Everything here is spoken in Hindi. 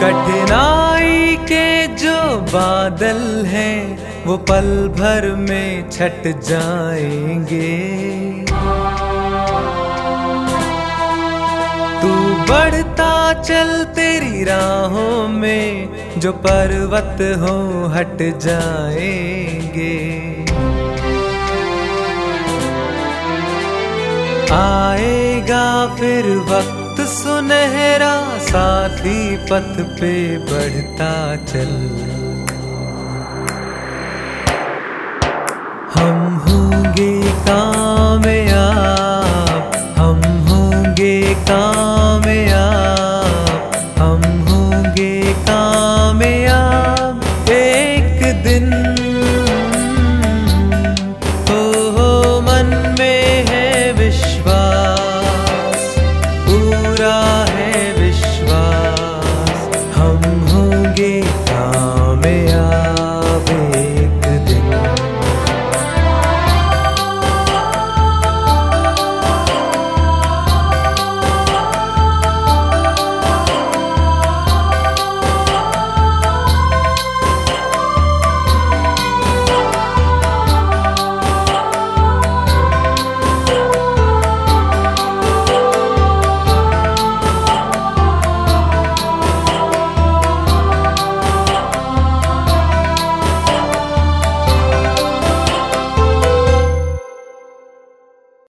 कठिनाई के जो बादल हैं वो पल भर में छट जाएंगे। तू बढ़ता चल, तेरी राहों में जो पर्वत हो हट जाएंगे। आएगा फिर वक्त सुनहरा, साथी पथ पे बढ़ता चल। हम होंगे